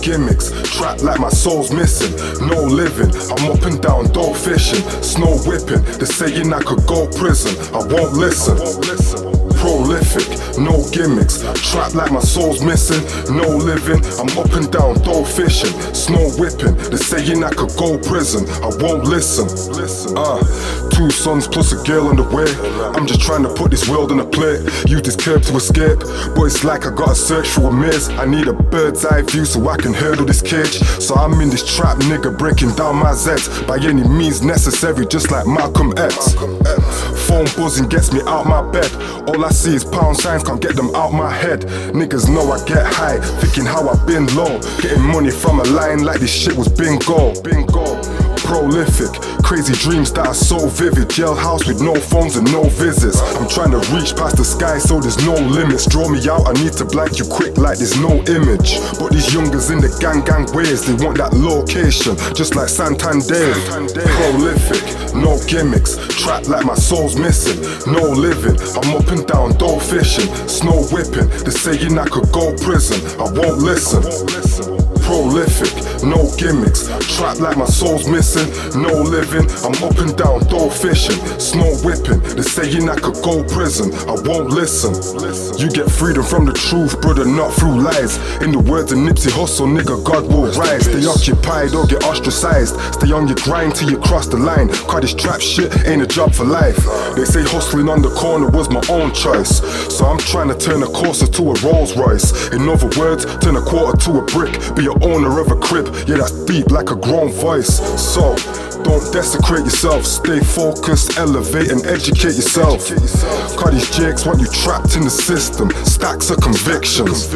gimmicks, trapped like my soul's missing. No living, I'm up and down, dope fishing, snow whipping. They're saying I could go prison, I won't listen. Prolific, no gimmicks, trapped like my soul's missing. No living, I'm up and down, dope fishing, snow whipping. They're saying I could go prison, I won't listen. 2 sons plus a girl on the way. I'm just trying to put this world on a plate. Use this curb to escape, but it's like I gotta search through a maze. I need a bird's eye view so I can hurdle this cage. So I'm in this trap, nigga, breaking down my Z's by any means necessary, just like Malcolm X. Phone buzzing gets me out my bed. All I see is pound signs, can't get them out my head. Niggas know I get high, thinking how I've been low. Getting money from a line like this shit was bingo. Prolific, crazy dreams that are so vivid. Jailhouse with no phones and no visits. I'm trying to reach past the sky so there's no limits. Draw me out, I need to blank you quick like there's no image. But these youngers in the gang ways, they want that location, just like Santander. Prolific, no gimmicks, trapped like my soul's missing. No living, I'm up and down, dope fishing, snow whipping. They're saying I could go prison, I won't listen. Prolific, no gimmicks, trapped like my soul's missing. No living, I'm up and down, dope fishing, snow whipping. They're saying I could go prison, I won't listen. You get freedom from the truth, brother, not through lies. In the words of Nipsey Hussle, nigga, God will rise. Stay occupied or get ostracized. Stay on your grind till you cross the line. Cause this trap shit ain't a job for life. They say hustling on the corner was my own choice, so I'm trying to turn a Corsa to a Rolls Royce. In other words, turn a quarter to a brick. Be a owner of a crib, yeah, that's deep like a grown voice. So, don't desecrate yourself, stay focused, elevate and educate yourself. Cause these jakes want you trapped in the system, stacks of convictions.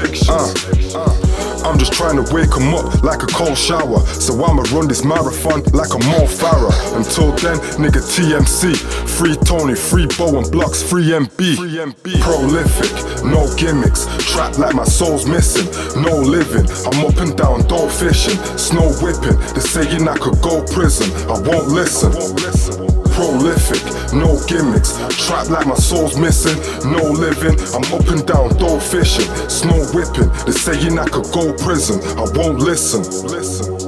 I'm just trying to wake 'em up like a cold shower. So I'ma run this marathon like a Mo Farah. Until then, nigga, TMC, free Tony, free Bo and Blocks, free MB. Prolific, no gimmicks, trapped like my soul's missing. No living, I'm up and down, dope fishing, snow whipping. They're saying I could go prison, I won't listen. Prolific, no gimmicks, trapped like my soul's missing. No living, I'm up and down, dope fishing, snow whipping. They're saying I could go prison, I won't listen.